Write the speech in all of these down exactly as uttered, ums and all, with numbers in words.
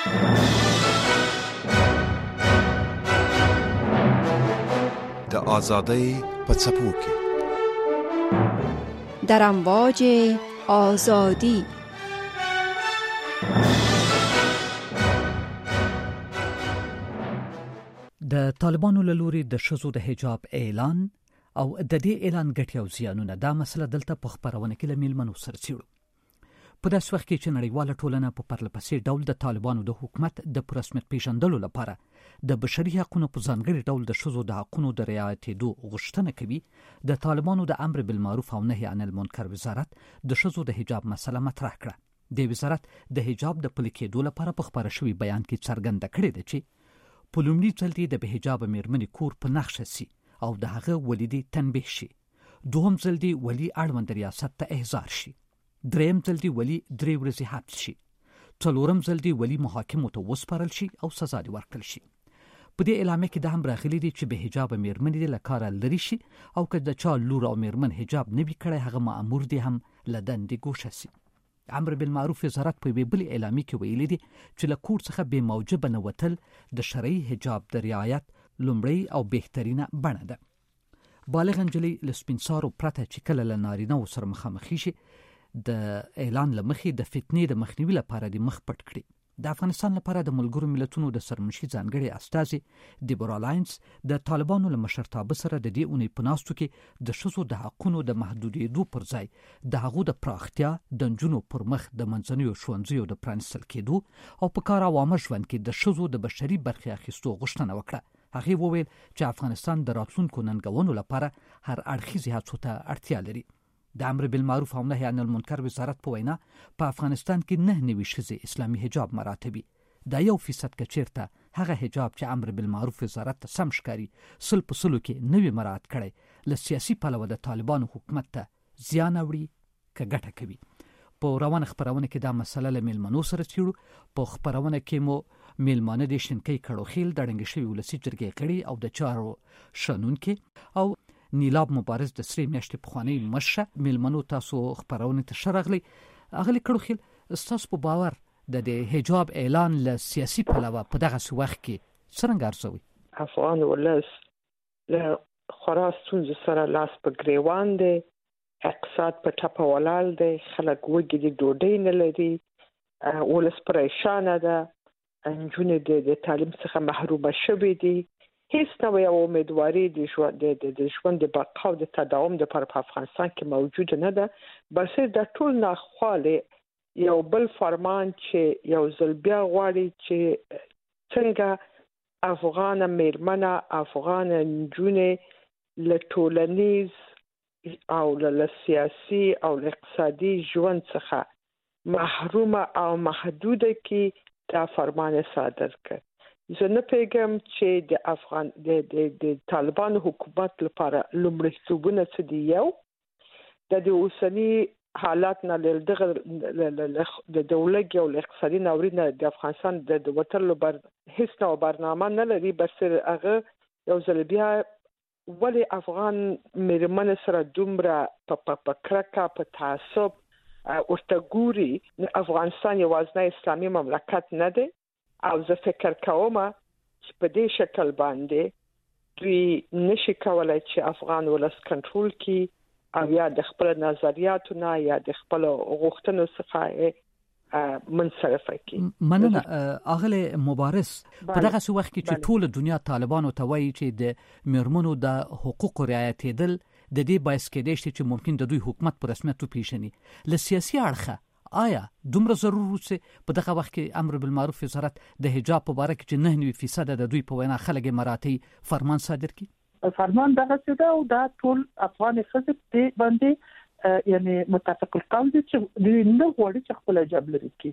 د آزادۍ په څپو کې در امواج آزادی. د طالبانو له لوري د ښځو د حجاب اعلان او د دې اعلان ګټې او زیانونه دا مسله دلته په خبرونه کې له میلمنو سره څیړو. په داسې وخت کې چې نړیواله ټولنه په پرلهپسې ډول د طالبانو د حکومت د پرسمیت پیژندلو لپاره د بشري حقوقو په ځانګړي ډول د ښځو د حقوقو د رعایتېدو غوښتنه کوي، د طالبانو د امر بالمعروف او نهي عن المنکر وزارت د ښځو د حجاب مسله مطرح کړه. د وزارت د حجاب د پلي کېدو لپاره په خپاره شوي بیان کې څرګنده کړې ده چې په لومړي ځل د بې حجابه مېرمنې کور په نښه سي او د هغه ولیدې تنبیه شي، دوهم ځل دی ولی اړوند ریاست ته احضار شي، دریم ځل دی ولی درې ورځې حبس شي، څلورم ځل دی ولی محاکمو ته وسپارل شي او سزا دی ورکړل شي. په دې اعلامیه کې دا هم راغلي دي چې بې حجابه مېرمنې له کاره لرې شي او که د چا لور او مېرمن حجاب نه وي کړی هغه مأمور دی هم له دندې ګوښه سي. امر بالمعروف وزارت په یوې بلې اعلامیه کې ویلي دي چې له کور څخه بې موجبه نه وتل د شرعي حجاب د رعایت لومړی او بهترینه بڼه ده. بالغ نجلۍ له سپین سارو پرته چې کله له نارینه‌و سره مخامخې شي د اعلان له مخې د فتنې د مخنیوي لپاره د مخ پټ کړي. د افغانستان لپاره د ملګرو ملتونو د سرمنشي ځانګړي استازي دیبورا لاینز د طالبانو له مشرتابه سره د دې اونۍ په ناستو کې د ښځو د حقونو د محدودېدو پر ځای د هغو د پراختیا، د نجونو پر مخ د منځنیو ښوونځیو د پرانیستل کېدو او په کار عوامه ژوند کې د ښځو د بشري برخې اخیستو غوښتنه وکړه. هغې وویل چې افغانستان د راتلونکو ننګونو لپاره هر اړخیزې هڅو ته اړتیا لري. د امر بالمعروف او نهي عن المنکر وزارت په وینا په افغانستان کې نه نوي ښځې اسلامي حجاب مراتبي دا یو فیصد که چیرته هغه حجاب چې امر بالمعروف وزارت ته سم ښکاري سل په سلو کې نوي مراعات کړی له سیاسي پلوه د طالبانو حکومت ته زیان اوړي که ګټه کوي. په روانه خپرونه کې دا مسله له میلمنو سره څیړو. په خپرونه کې مو میلمانه د شینکۍ کړوخیل د ړنګې شوي ولسي جرګې غړي او د چارو شنونکي او نیلاب مبارز د سرې میاشتې پخوانۍ مشره. میلمنو تاسو خپرونې ته ښه راغلی. اغلې کړوخیل ستاسو په باور د د حجاب اعلان له سیاسي پلوه په دغسې وخت کې څرنګه ارزوي؟ افغان ولس له خورا ستونزو سره لاس په ګریوان دی، اقتصاد په ټپه ولاړ دی، خلک وږي دي، ډوډۍ نه لري، ولس پریشانه ده، نجونې د تعلیم څخه محرومه شوي دي. هیڅ نوې امیدواري د ژوند د ژوند د بقا او د تداوم لپاره په افغانستان کې موجود نه ده. بلکې د ټول ناخواله یو بل فرمان چې یو ځل بیا غواړي چې څنګه افغان مېرمنه، افغان نجونې له ټولنیز او له سیاسي او اقتصادي ژوند څخه محرومه او محدوده کې دا فرمان صادر کړ. زه نه پیګم چې د افغان د د طالبانو حکومت لپاره لومړیتوبونه څه دي. یو د اوسني حالات نه دغه د دولت او اقتصادي ناورین د افغانستان د وټلو بر هیڅ نو برنامه نه لري. بس هغه یو ځل بیا ولی افغان مېرمن سره دومره په کرکه په تعصب ورته ګوري. افغانستان یوازینی اسلامي مملکت نه دی او زه فکر کوم چې په دې شکل باندې دوی نشي کولای چې افغان ولس کنټرول کړي او یا د خپل نظریاتو نه یا د خپل غوښتنو څخه منصرف کړي. مننه اغله مبارز. په دغه وخت کې چې ټول دنیا طالبانو ته وایي چې د مېرمنو د حقوقو رعایتېدل د دې باعث کېدای شي چې ممکن د دوی حکومت په رسمیت وپیژني. له سیاسي اړخه آیا دومره ضرور وسه په دغه وخت کې امر بالمعروف وزارت د حجاب په اړه کې نه نوي فیصد د دوی په وینا خلک مراتي فرمان صادر کړي؟ فرمان دغه څه ده او دا ټول افغان ښځې په باندې یعنی متفق القول دي چې دوی نه غواړي چې خپل حجاب لري کړي.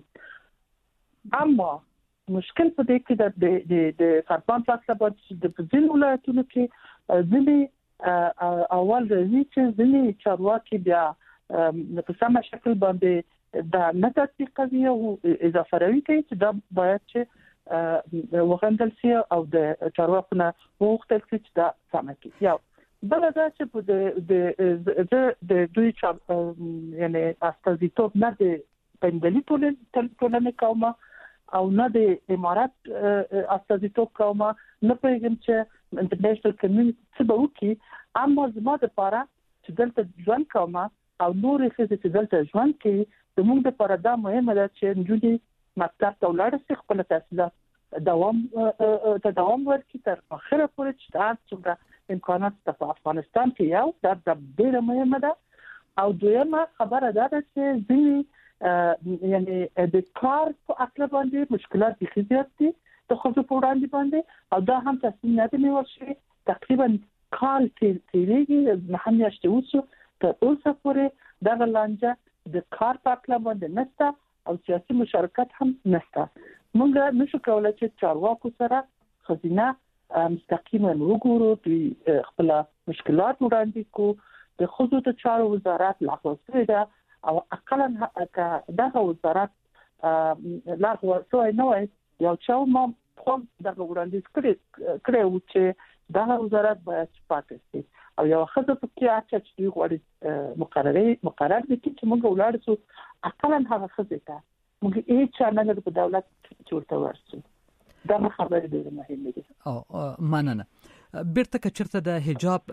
اما مشکل په دې کې د د د فرمان فاصله باندې د ځینو ولایتونو کې ځینې اول راځي چې ځینې چارواکي بیا په سم شکل باندې دا نه تطبیقوي او اضافه راوي کوي چې دا باید چې وغندل سي او د چارواکو نه وغوښتل سي چې دا سم کړي. یو بل دا چې په د د دوی یعنی استازیتوب نه د پندلي ټولنې کومه او نه د امارات استازیتوب کوم نه پیغام چې انټرنیشنل کمیونټي څه به وکړي اما زما د لپاره چې دلته ځوان کوم او نور څه چې دلته ځوان کوي زموږ لپاره دا مهمه ده چې نجونې مکتب ته ولاړ شي خپل تحصیلات دوام ته دوام ورکړي تر اخره پورې چې تاسو څنګه امکانات په افغانستان کې یو دا د ډېر مهمه ده او دویمه خبره ده چې ځینې یعنی د کار په اصل باندې مشکلات دي زیات دي د خو په وړاندې باندې او دا هم تاسو نه دی ورشي تقریبا کال تیریږي نه میاشتې وسو تر اوسه پورې دا لانجه د کار په اصل باندې نشته او سیاسي مشارکت هم نشته موږ نشو کولای چې چارواکو سره خزینه مستقیما وګورو د خپل مشکلات وړاندې کو د خصوصي چارو وزارت لغوه شوې ده او اقلا دغه وزارت لغوه شوې نه وي یو چې ما خپل دغه وړاندیز کړی کړی و چې دغه وزارت باید پاتې شي او یو خزه په کې اچ چې غوړي مقرره مقرر دي چې موږ ولاړ شو اقلا هغه خزه ته موږ هیڅ چانل په دولت چورته ورسو دا خبره ډیره مهمه ده او مننه بیرته کچرته د حجاب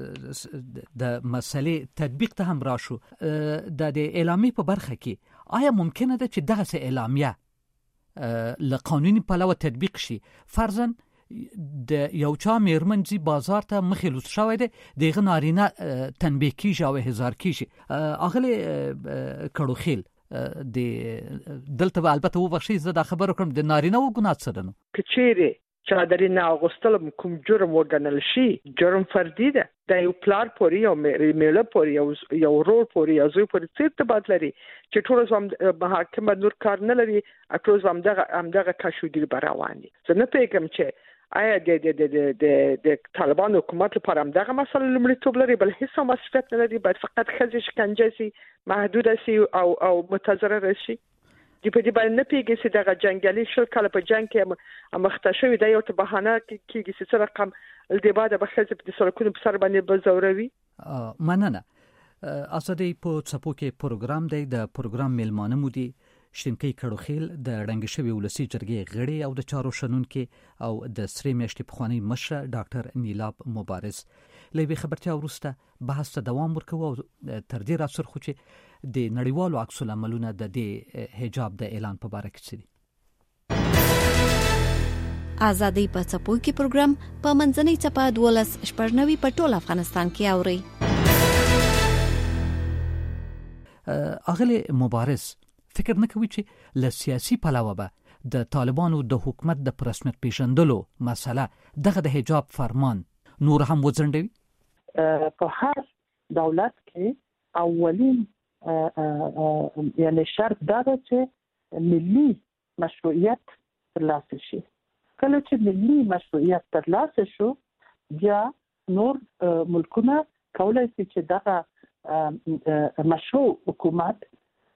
د مسلې تطبیق ته هم راشو د اعلامیه په برخه کې آیا ممکنه ده چې دغه اعلامیه له قانوني پلوه تطبیق شي فرضاً د یو چا میرمنځي بازار ته مخلوص شوی دی دغه نارینه تنبیه کیږي او هزار کیږي اغله کړو خیل د دلته البته و بخشي زه دا خبر کوم د نارینه و ګناه څه ده نو کچيري چادرینه اغوستل کوم جرم وګڼل شي جرم فردي ده د یو پلار پوري او میله پوري او یو رول پوري او زوی پوري څه ارتباط لري چې ټول زم محاکمه نور کار نه لري اټول زم دغه همدغه کشودي براواني زه نه پیګم چې آیا د د د د د طالبان حکومت لپاره هم دغه مسله لومړیتوب لري بل هیڅ مسؤلیت نه لري باید فقط خځې شکنجه شي محدود شي او او متضرر شي د په دې باندې نه پیږي چې دغه جنگالي شل کله په جنگ کې مخته شوی دی یو ته بهانه کېږي چې څه رقم الدباده به خځې په سرکونو په سر باندې بزوروي مننه اسدی په څپو کې پروګرام دی د پروګرام میلمانه مو دي شینکی کړوخیل د رنګ شوی ولسی جرګې غړي او د چارو شنونکو او د سری میشتي پخوانی مشر ډاکټر نیلاب مبارز لوي خبرتیا ورسته بحث ته دوام ورکوي او تر دې راڅر خو چې د نړیوالو عکس العملونه د دې حجاب د اعلان په اړه کې دي ازادي په څپو کې پروګرام په منځنۍ چپه دولس شپږنوي په ټول افغانستان کې اوري اغله مبارز فکر نه کوي چې له سیاسي پلوه به د طالبانو د حکومت د پرسمت پیژندلو مسله دغه د حجاب فرمان نور هم وځنډوي په هر دولت کې اولین یعنی شرط دا ده چې ملي مشروعیت ترلاسه شي کله چې ملي مشروعیت ترلاسه شو بیا نور ملکونه کولای شي چې دغه مشروع حکومت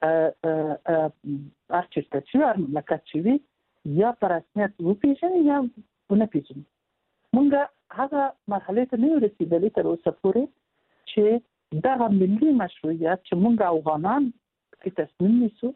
ارچسته چې مملکت شي یا پر رسمیت وپیژني یا ونه پیژني موږ هغه مرحله ته نه رسیدلې تر اوسه پورې چې دا ملي مشروعیت چې موږ افغانان کې تصمیم نیسو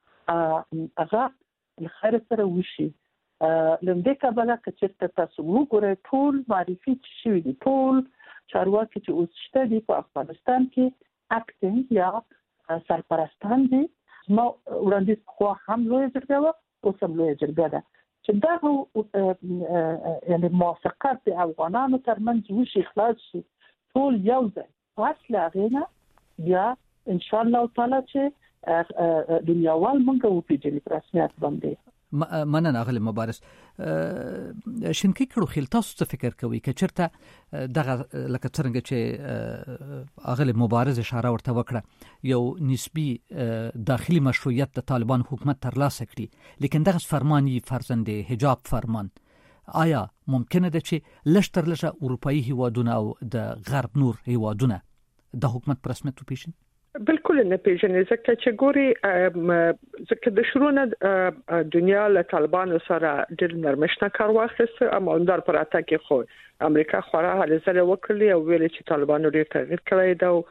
هغه خیر سره وشي لمدې کابل کې چې تاسو وګورئ ټول معرفي شوی دي ټول چارواکي چې اوس شته دي په افغانستان کې اکټینګ یا سرپرستان دي ما وړاندې خو هم لوی جرګه او سم لوی جرګه ده چې دا یعنی موافقت د افغانانو ترمنځ وشي خلاص شي ټول یو ځای واصله غینا بیا ان شاء الله تعالی چې دنیاوال مونږ وپیژني په رسمیت باندې مننه اغله مبارز شینکی کړو خیل تاسو څه فکر کوي چې چرته دغه لکه څنګه چې اغله مبارز اشاره ورته وکړه یو نسبی داخلي مشروعیت د طالبان حکومت ترلاسه کړي لیکن دغه فرمانی فرزند حجاب فرمان آیا ممکنه ده چې لشتر لشه اروپאי هیوادونه او د غرب نور هیوادونه د حکومت پر رسمیت وپیژني بالکل نه پیژنې ځکه چې ګوري ځکه د شروع دنیا له طالبانو سره ډېر نرمښت کار واخیسته اما اندر پر اتاکي خو امریکا خورا هلې زله وکړي او ویل چې طالبانو ډېر تغییر کړی دا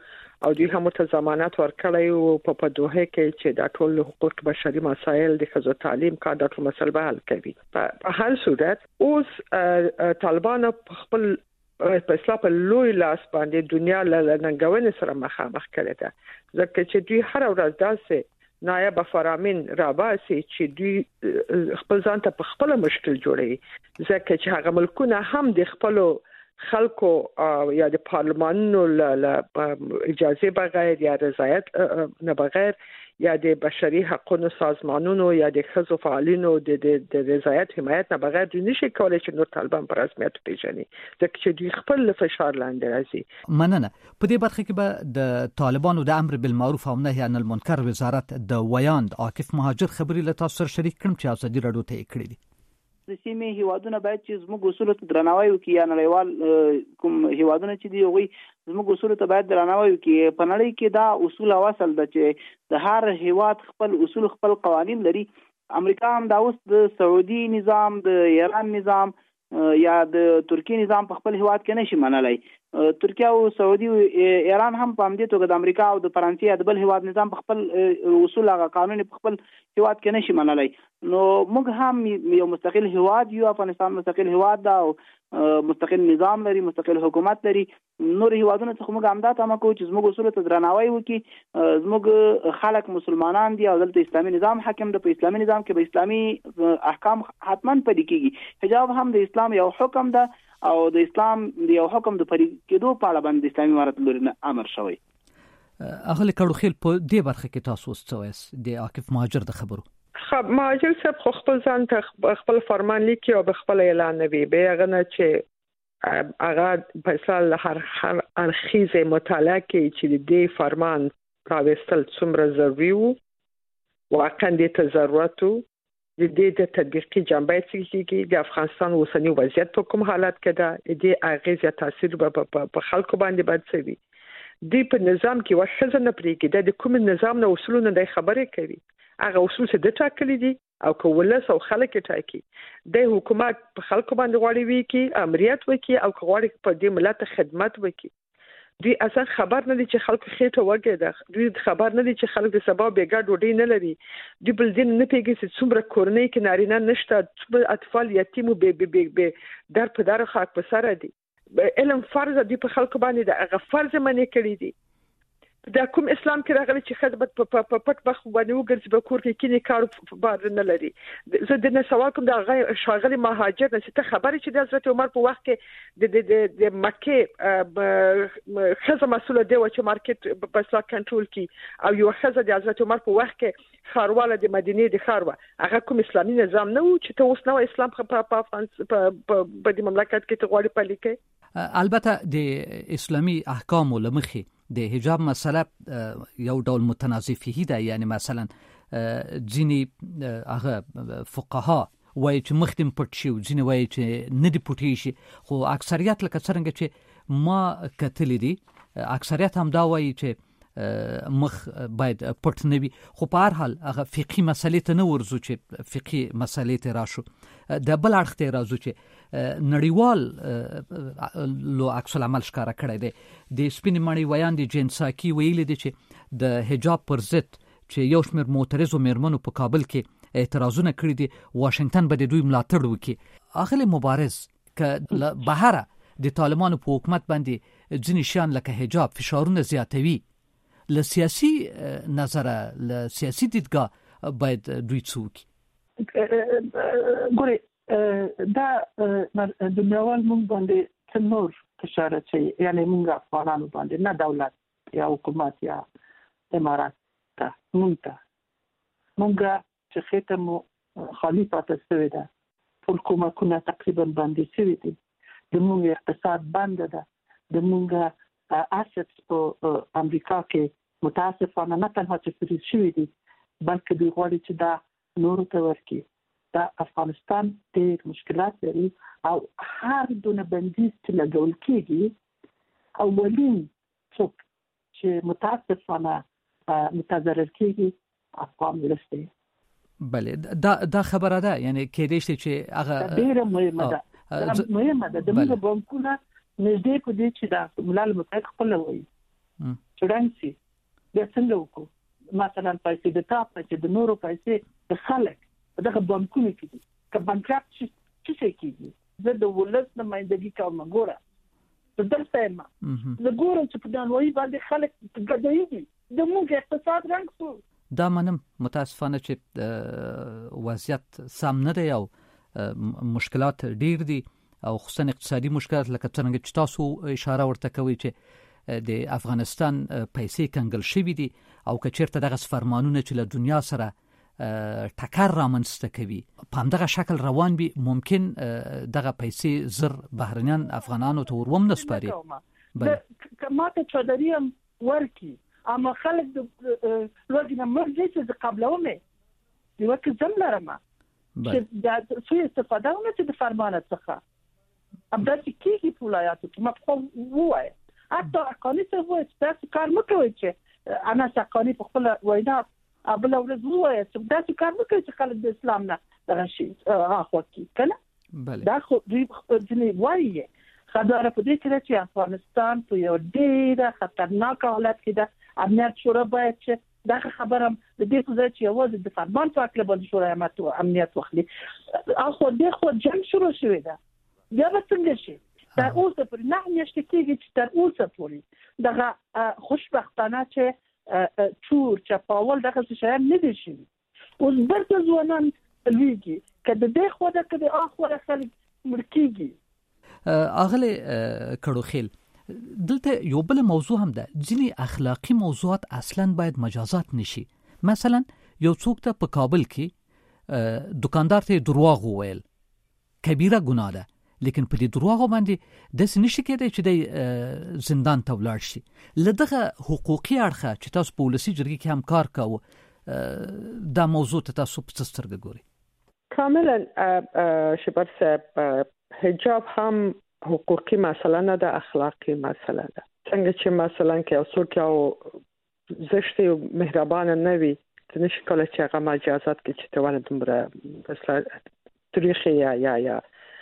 او دوی هم ته ضمانت ورکړی او په دوه کې چې د ټول حقوق بشري مسایل د خزو تعلیم کا د ټول مسل به حل کوي. په هر صورت اوس طالبان په خپل په اسلام په لوی لاس باندې دنیا له ننګونې سره مخامخ کړي ده، ځکه چې دوی هر ورځ داسې نایب فرامین راباسي چې دوی خپل ځان ته په خپل مشکل جوړي، ځکه چې هغه ملکونه هم د خپل خلکو یا د پارلمانونو له اجازه بغیر یا رضایت نه بغیر یا د بشري حقوقو سازمانونو یا د خزو فعالینو د د رضایت حمایت نه بغیر دوی نشي کولای چې نور طالبان په رسمیت پیژني، ځکه چې دوی خپل فشار لاندې راځي. مننه. په دې برخه کې به د طالبانو د امر بالمعروف او نهي عن المنکر وزارت د ویاند عاکف مهاجر خبري له تاسو سره شریک کړم چې ازادي رادیو ته یې کړی دي. د سیمې هیوادونه باید چې زموږ اصولو ته درناوی وکړي، یا نړیوال کوم هیوادونه چې دی هغوی زموږ اصولو ته باید درناوی وکړي. په نړۍ کې دا اصول او اصل ده چې د هر هیواد خپل اصول خپل قوانین لري. امریکا هم دا اوس د سعودي نظام، د ایران نظام یا د ترکی نظام په خپل هیواد کې نشي منلای. ترکیه او سعودي او ایران هم په همدې توګه د امریکا او د فرانسې یا د بل هیواد نظام په خپل اصول هغه قانون په خپل هیواد کې نشي منلای. نو موږ هم یو مستقل هیواد یو، افغانستان مستقل هیواد ده او مستقل نظام لري، مستقل حکومت لري. نور هیوادونه څخه موږ همدا تمه کوو چې زموږ اصول ته درناوی وکړي. زموږ خلک مسلمانان دي او دلته اسلامي نظام حاکم ده. په اسلامي نظام کې به اسلامي احکام حتما پلي کیږي. حجاب هم د اسلام یو حکم ده او د اسلام یو حکم د پلي کېدو په اړه باندې اسلامي امارت لوري نه امر شوی. اغلی کړو په دې برخه کې تاسو څه د عاکف مهاجر د خبرو خب مهاجر صاحب خو خپل ځان ته خپل فرمان لیکي او خپل اعلان نوي به هغه نه چې هغه په اصل هر هر ارخیزه مطالعه کې چې د فرمان راوستل څومره ضروري وو، واقعا د ضرورت د دې د تطبیقي جنبه چې د افغانستان اوسنی وضعیت په کوم حالت کې ده، د اغیز یا تاثیر په خلکو باندې بد څه دی په نظام کې وښه نه پریږي د کوم نظام نه اصولونه د خبرې کوي. هغه اصول چې د ټاکلي دي او کولس او خلک ټاکي د حکومت په خلکو باندې غواړي وي کې امریت وکي او غواړي په دې ملت خدمت وکي. دوی اصلا خبر نه دي چې خلکو خېټه وګړي ده، دوی خبر نه دي چې خلک د سبا بیګا ډوډۍ نه لري، دوی بل دین نه پیږي چې څومره کورنۍ کې نارینه نشته، څومره اطفال یتیم او به به در په در خاک په سره دي. علم فرض دی په خلکو باندې د هغه فرض منې کړی دي. دا کوم اسلام کې راغلی چې خدمت په پټ بخ باندې وګرځي په کور کې کینی کار بار نه لري. زه د نه سوال کوم د شاغلي مهاجر نه چې ته خبرې چې د حضرت عمر په وخت کې د د د مکه خزه مسوله دی چې مارکیټ په اصلاح کنټرول کی او یو خزه د حضرت عمر په وخت کې خارواله د مدینه د خاروا هغه کوم اسلامي نظام نه و چې ته اوس نو اسلام په افغانستان په د مملکت کې ته غواړي پلي کې. البته د اسلامي احکام لمخي د حجاب مسله یو ډول متنازع فيه ده، یعنی مثلا ځینی هغه فقها وایي چې مخدم پټ شي او ځینی وایي چې نه دی پټی شي، خو اکثریت لکه څنګه چې ما کتل دي اکثریت هم دا وایي چې مخ باید پټ نه وي. خو په هر حال هغه فقهي مسلې ته نه ورځو چې فقهي مسلې ته راشو. د بل اړخ ته راځو چې نړیوال لو عکس العمل ښکارا کړی دی. د سپین مړی ویاند جنساکی ویل دي چې د حجاب پر ضد چې یو شمېر معترضو میرمنو په کابل کې اعتراضونه کړی دي، واشنگټن به د دوی ملاتړ وکړي. اغلی مبارز ک بهره د طالبانو په حکومت باندې ځینې شیان لکه حجاب فشارونه زیاتوي، له سیاسي نظره له سیاسي دیدګاه باید دوی څوک ګوري دا د نړیوال مونږ باندې څنور فشار چي، یعنی مونږ افغانانو باندې نه دولت یا حکومت یا امارات ته مونږ مونږ چې خېټه مو خالی پاتې شوې ده، ټول کومکونه تقریبا باندې شوي دي، د مونږ اقتصاد بند ده، د مونږ اسټس په امریکا کې متاسفانه نه تنها چې فریز شوي دي بلکې دوی غواړي چې دا نورو ته ورکړي. دا افغانستان ډېر مشکلات لري او هر دونه بندیز چې لګول کېږي اولین څوک چې متاسفانه متضرر کېږي افغان ولس دی. بله دا دا خبره ده، یعنی کېدای شي چې هغه ډېره مهمه ده. دا مهمه ده د موږ بانکونه نږدې په دې چې د ملل متحد خپل وایي چړنګ سي د څنګه وکړو مثلا پیسې د تا پیسې د نورو پیسې د خلک دغه بانکونو کې دي که بانکرپټ شي څه کیږي زه د ولس نمائندګي کوم ګوره د دلته ما زه ګورم چې په دانوي باندې خلک ګډوي د موږ اقتصاد رنګ سو دا منم متاسفانه چې وضعیت سم نه دی او مشکلات ډیر دي او خصوصا اقتصادي مشکلات لکه څنګه چې تاسو اشاره ورته کوي چې د افغانستان پیسې کنګل شوې دي او که چیرته دغه فرمانونه چې له دنیا سره ټکر رامنځته کوي په همدغه شکل روان وي ممکن دغه پیسې زر بهرنیان افغانانو ته وروم نه سپاري بله ماته چادري هم ورکي اما خلک د لوګینه مرزي چې قبلونه دی وکه زم لرم چې د څه استفاده ونه چې د فرمانه څخه ابدا چې کیږي په ولایاتو کې مفهوم وای حتی اقانی څه وای چې تاسو کار مکوئ چې انا څقانی په خپل وینا ابل ورځ وای چې تاسو کار مکوئ چې خلک د اسلام نه دغه شي اخو کی کنه بله دا خو دوی ځنی وایي خبره په دې کې چې افغانستان په یو ډیر خطرناک حالت کې ده امنیت شورا باید چې دا خبره د دې څه چې یوازې د فرمان په اړه باندې شورا امنیت واخلي اخو دې خو جنگ شروع شوی ده بیا به څنګه شي تر اوسه پر نه نشته کېږي چې تر اوسه پورې دغه خوشبختانه چې چور چپاول دغه څه نه دي شي اوس برته ځوانان لویږي کله دې خو دا کله اخو خلک مرکیږي اغله کړو خیل دلته یو بل موضوع هم ده ځینې اخلاقی موضوعات اصلا باید مجازات نشي مثلا یو څوک ته په کابل کې دکاندار ته دروغ وویل کبیره ګناه ده لیکن په دې دروغ باندې د سنشي کېدای چې د زندان ته ولاړ شي لدغه حقوقي اړخه چې تاسو په ولسی جرګې کې هم کار کوو دا موضوع ته تاسو په سترګه ګوري کاملا شپر صاحب حجاب هم حقوقي مسله نه ده اخلاقی مسله ده څنګه چې مثلا کې اوسو کې زشت او مهربان نه وي د نش کله چې هغه مجازات کې چې ته ونه دومره مثلا تاریخي یا یا یا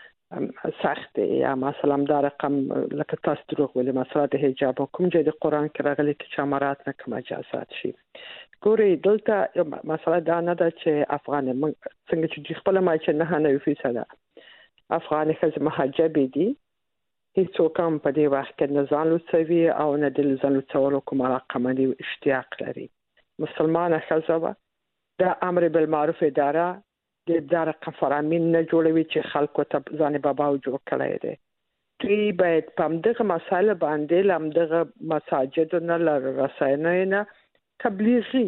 سخت یا مثلا دا رقم لکه تاسو دروغ ویلي مثلا د حجاب کوم چې د قران کې راغلي چې امارات نه کوم مجازات شي ګوري دلته مثلا دا نه ده چې افغان څنګه چې خپل ما چې نه نه فیصده افغان خزم محجب دي هیڅوک هم په دې وخت کې نه ځان لوڅوي او نه د ځان لوڅولو کوم علاقه باندې اشتیاق لري مسلمانه ښځه د امر بالمعروف اداره د اداره قفرامین نه جوړوي چې خلکو ته ځان باباو جوړ کړی دی دوی باید په همدغه مسایل باندې لمدغه مساجد نه لر رساینه نه تبلیغي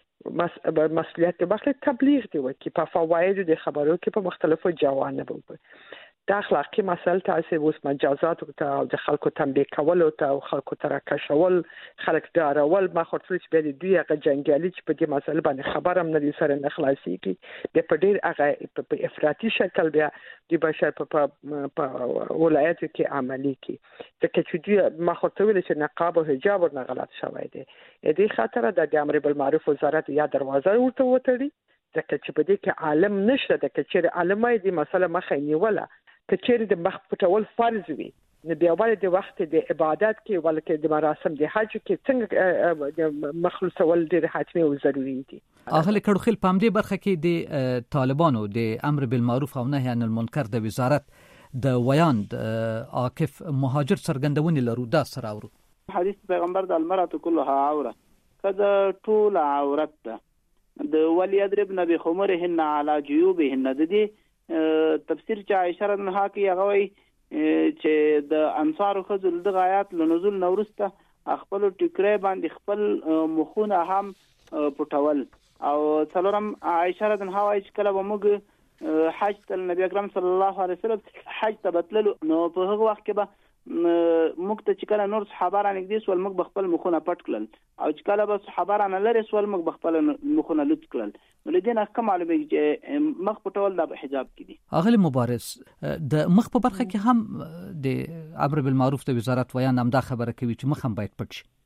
مسؤلیت باخله تبلیغ دی وکي په فواید د خبرو کې په مختلفو جوانب د اخلاقی مسائل تاسو اوس مجازات او د خلکو تنبیه کول او خلکو تر کشول خلک دارول ما خاطر چې به دوی هغه جنگیالي چې په دې مسله باندې خبر هم نه سره نه خلاصي کی د په ډیر هغه په افراطي شکل بیا د بشر په ولایت کې عملی کی ځکه چې دوی ما خاطر ویل چې نقاب او حجاب نه غلط شوی دی دې خاطر د امر بالمعروف وزارت یا دروازه ورته وتړي ځکه چې په دې کې عالم نشته د کچېر عالمای دې مسله مخه نیوله کچېر د مخ پټول فرض وي نو بیا ولې د وخت د عبادت کې ولکه د مراسم د حج کې څنګه مخلصول ډېر حتمي او ضروري دي اهل کډو خل پام دې برخه کې د طالبانو د امر بالمعروف او نهي عن المنکر د وزارت د ویاند عاکف مهاجر سرګندونی لرو دا سره اورو حدیث پیغمبر د المرأه كلها عوره کدا ټول عورت ده د ولی ادرب نبی خمرهن علی جيوبهن د دې تفسیر چې عائشه رضی الله عنها کې هغه وی چې د انصار خذل د غایات لنزول نورسته خپل ټکرې باندې خپل مخونه هم پټول او څلورم عائشه رضی الله عنها چې کله ومغه حج تل نبی اکرم صلی الله علیه وسلم حج تبتلل نو په هغه وخت کې به موږ ته چې کله نور صحابه را نږدې سول موږ بخپل مخونه پټ کړل او چې کله به صحابه را نه لري سول موږ بخپل مخونه لوت کړل نو لدينا کوم معلومه چې مخ پټول د حجاب کې دي اغلی مبارز د مخ په برخه کې هم د امر بالمعروف د وزارت ویان هم دا خبره کوي چې مخ هم باید پټ شي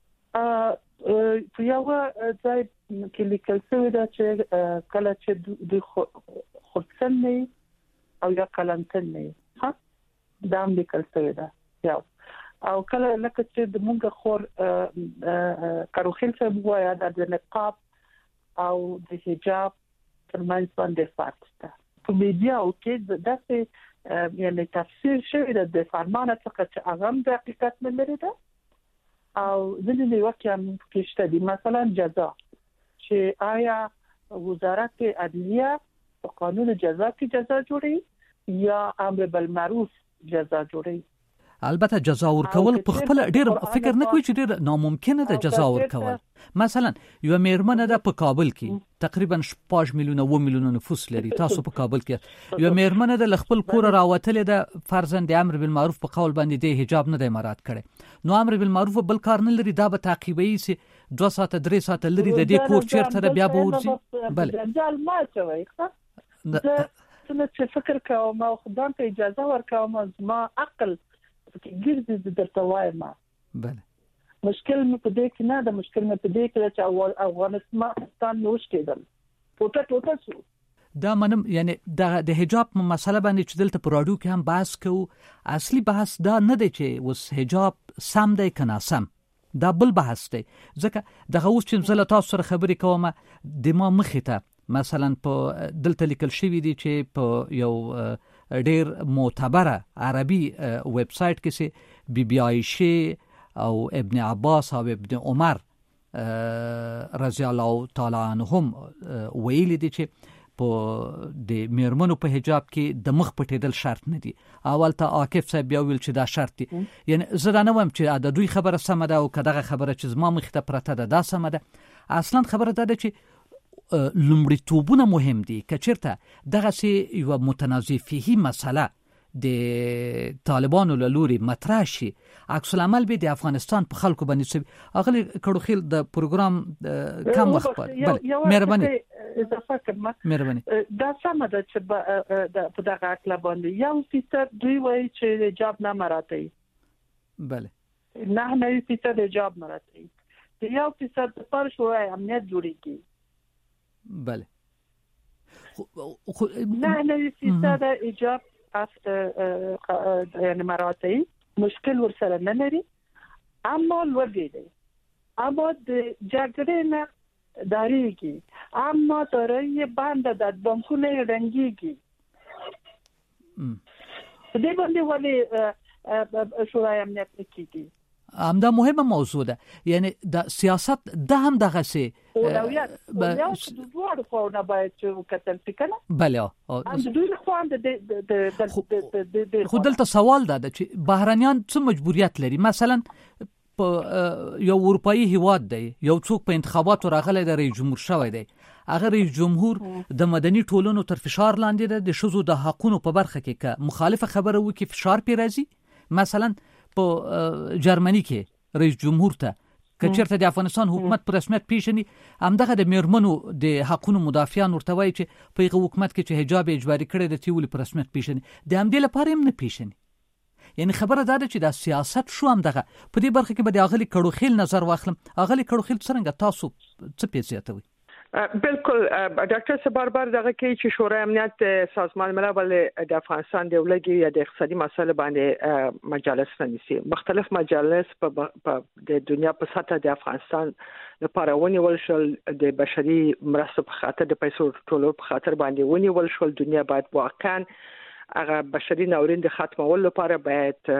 ا په یو ځای کې لیکل شوی دا چې کله چې د خودسنې او یا کلنتنې ها دا هم لیکل شوی دا یو او کله لکه چې د مونږ خور کاروخیل صاحب وايي د نقاب او د حجاب ترمنځ باندې فرق شته. په میډیا او کې داسې یعنی تفسیر شوی د فرمانه څخه چې هغه د حقیقت نه لري ده او ځینې واقعا کې شته دي. مثلا جزا چې آیا وزارت عدلیه په قانون جزا کې جزا جوړي یا امر بالمعروف جزا جوړي؟ البته جزا ورکول په خپل ډیر فکر نه کوي چې ډیر ناممکنه ده جزا ورکول. مثلا یو میرمنه ده په کابل کې تقریبا شپږ میلیونه و میلیونه نفوس لري. تاسو په کابل کې یو میرمنه ده خپل کور راوتلې ده فرضاً د امر بالمعروف په قول باندې د حجاب نه دی مراعات کړي، نو امر بالمعروف بل کار نه لري، دا به تعقیبي سي دوه ساعته درې ساعته لري د دې کور چیرته بیا به ورسي. بله جال ما چوي ښه څه فکر کوم او خدای ته اجازه ورکوم ما عقل کې ګرځي درته وایم. بله مشکل مې په دې کې نه ده، مشکل مې په دې کې چې افغانستان نوش کېدل ټوټه ټوټه شو. دا منم یعنی د حجاب مسله باندې چې دلته په راډیو کې هم بحث کوو، اصلي بحث دا نه دی چې وس حجاب سم دی که ناسم، دا بل بحث دی. ځکه دغه اوس چې زه له تاسو سره خبرې کوم د ما مخې ته مثلا په دلته لیکل شوی دی چې په یو ډیر معتبره عربي ویب سایت کې سي بی بی عائشه او ابن عباس او ابن عمر رضی الله تعالی عنهم ویلي دي چې په د میرمنو په حجاب کې د مخ پټېدل شرط نه دي. اول ته عاکف صاحب بیا ویل چې دا شرط دي. یعنی زه دا نه وایم چې د دوی خبره سمه ده او که دغه خبره چې زما مخې ته پرته ده دا سمه ده. اصلا خبره دا ده چې لومړیتوبونه مهم دي. که چېرته دغسې یوه متنازع فیهي مسله د طالبانو له لوري مطرح شي، عکس العمل به د افغانستان په خلکو باندې څه اغلی کړوخیل د پروګرام کم وخت بله مهرباني اضافه کوم. مهرباني دا سمه ده چې په دغه عقل باندې یو فیصد دوی وایي چې حجاب نه مراعتوي. بله نه نه فیصد حجاب مراعتوي، یو فیصد پر شورای امنیت جوړیږي. بله نه نه فیصد حجاب افت یعنی مراعتوي، مشکل ورسره نه لري، اما لوړ دی، اما د جګړې نه داریږي، اما ترې باندې د بمخونه رنګيږي. دې باندې ولې شورای امنیت کېږي؟ همدا مهمه موضوع ده. یعنی د سیاست ده هم دغه سي اولویت اولویت د دوه خواونه باید چې کتل فکر. بله هم د دوی خو هم د د خو دلته سوال ده چې بهرنیان څه مجبوریت لري. مثلا په یو اروپאי هیواد دی، یو څوک په انتخاباتو راغلی د رئیس جمهور شوی دی، هغه رئیس جمهور د مدني ټولنو تر فشار لاندې ده، د ښځو د حقونو په برخه کې که مخالفه خبره وکړي فشار پې راځي. مثلا په جرمني کې رئیس جمهور ته که چېرته د افغانستان حکومت په رسمیت پیژني، همدغه د میرمنو د حقونو مدافعان ورته وایي چې په هغه حکومت کې چې حجاب اجباري کړی دی تی ولې په رسمیت پیژني، د همدې لپاره هم نه پیژني. یعنی خبره دا ده چې دا سیاست شو. همدغه په دې برخه کې به د اغلي کړوخیل نظر واخلم. اغلي کړوخیل څنګه تاسو څه پیښ زیاتوي؟ بالکل ډاکټر صاحب بار بار دغه کې چې شورای امنیت سازمان ملل د افغانستان د ولګي یا د اقتصادي مسایلو باندې مجالس نيسي. مختلف مجالس په د دنیا په سطح د افغانستان لپاره ونیول شول، د بشري مرستو په خاطر د پیسو ټولو په خاطر باندې ونیول شول. دنیا باید واقعا هغه بشري ناورین د ختمولو لپاره باید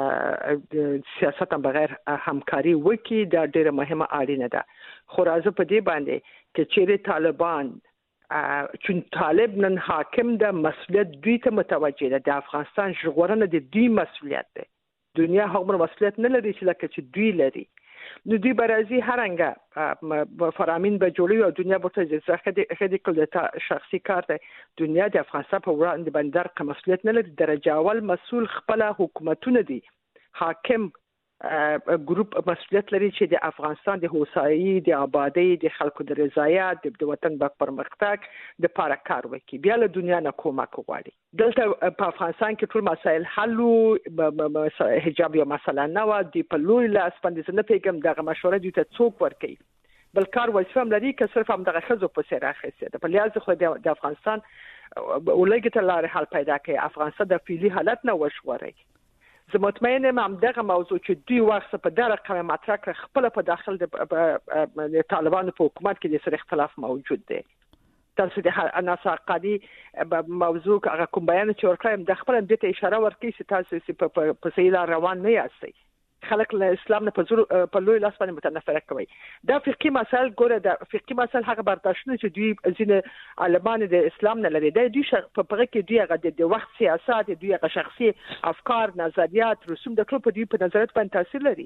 سیاست هم بغیر همکاري وکړي. دا ډیره مهمه اړینه ده. خو راځو په دې باندې چې چیرې طالبان چون طالب نن حاکم ده، مسؤلیت دوی ته متوجه ده. د افغانستان ژغورنه د دوی مسؤلیت ده. دنیا هغومره مسؤلیت نه لري چې لکه چې دوی لري. نو دوی برازي هرنګه فرامین به جوړوي او دنیا به ته ځکه خدي کول د شخصي کار ده. دنیا د افغانستان په وړاندې باندې درک مسؤلیت نه لري. درجه اول مسؤل خپل حکومتونه دي. حاکم ګروپ مسؤلیت لري چې د افغانستان د هوسایي، د آبادی، د خلکو د رضایت، د وطن د پرمختګ د لپاره کار وکړي. بیا له دنیا نه کومک وغواړي. دلته په افغانستان کې ټول مسایل حل، حجاب یو مسله نه و. د په لوی لاس باندې نه پیګم دغه مشوره دوی ته څوک ورکوي. بل کار وظیفه هم لري که صرف هم دغه ښځو په څیر اخیستې ده. په لحاظ خو د افغانستان ولګي ته لارې حل پیدا کوي. افغانستان د فعلي حالت نه وژغوري. زه مطمئن یم دغه موضوع چې دوی وخت په دغه رقم مطرح کړ خپل په داخل د طالبانو په حکومت کې د سر اختلاف موجود دی. تاسو د ناساقادي موضوع هغه کوم بیان چې ورکړم د خپل د ته اشاره ورکړي چې تاسو په صحیح لار روان نه یاستئ. خلک له اسلام نه په زور په لوی لاس باندې متنفره کوي. دا فقهي مسائل ګوره د فقهي مسائل هغه برداشت نه چې دوی ځینې عالمان د اسلام نه لري. د دوی په پغه کې دوی هغه د وخت سیاست دوی هغه شخصي افکار نظریات رسوم د ټول په دوی په نظریات باندې تاثیر لري.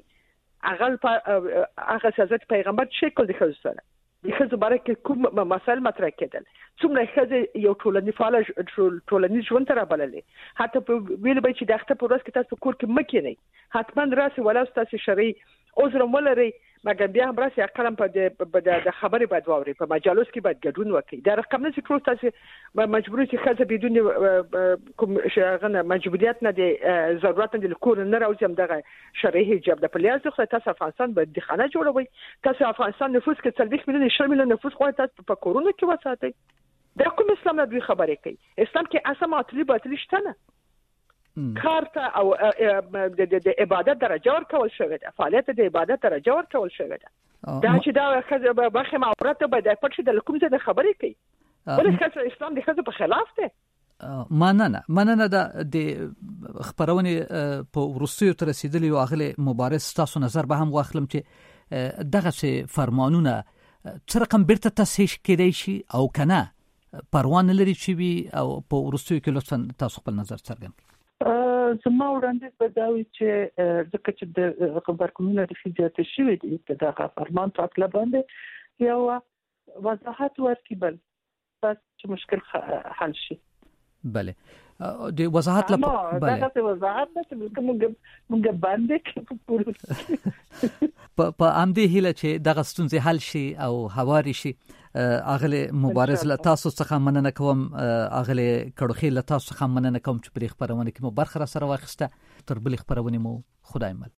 هغه هغه سیاست پیغمبر شکل د خو سره د خزو برکه کوم مسائل مطرح کېدل څومره خزه یو ټولنی فعال ټولنی ژوند تر بللې حتی په ویل به چې د اخته پر ورځ کې تاسو کور کې مکه نه حتما راسي ولا تاسو شرعي عذر مولري مګر بیا هم راسي اقلم په د خبرې باید واوري په مجالس کې باید ګډون وکړي. دا رقم نه چې ټول تاسو مجبوري چې خزه بدون کوم شغنه مجبوریت نه دي ضرورت نه کور نه راوځي هم دغه شرعي حجاب د پلیاز خو تاسو افغانستان به د خانه جوړوي. تاسو افغانستان نفوس کې څلوېښت میلیون شل میلیون نفوس خو تاسو په کورونه کې وساتئ. دا کوم اسلام نه دوی خبرې کوي. اسلام کې اساس معطلی باطل شته نه. کارت او د عبادت درجه ورکول شوی ده. فعالیت د عبادت درجه ورکول شوی ده. دا چې دا خزه برخه معورت به د پټ د کوم څه د خبرې کوي. ولې اسلام د خزه په خلاف ده؟ مننه مننه د خبرونه په ورسیو تر رسیدلی او اغله مبارز تاسو نظر به هم واخلم چې دغه څه فرمانونه تر رقم بیرته تصحیح کېدای شي او کنه پروان لري چې وي او په ورسیو کې لطفا تاسو خپل نظر څرګند کړئ. زما وړاندیز به دا وي چې ځکه چې د خبرګونونو د فزیات شوی دی په دغه فرمان په اړه باندې یو وضاحت ورکړي بل بس چې مشکل حل شي. بله د وضاحت لپاره بله دا وضاحت نه چې موږ موږ باندې په امدې هیله چې دغه ستونزې حل شي او هواري شي. اغله مبارز له تاسو څخه مننه کوم. اغله کډوخي له تاسو څخه مننه کوم چې په خبرونه کې مو برخه سره واخسته. تر بل خبرونه مو خدای مل.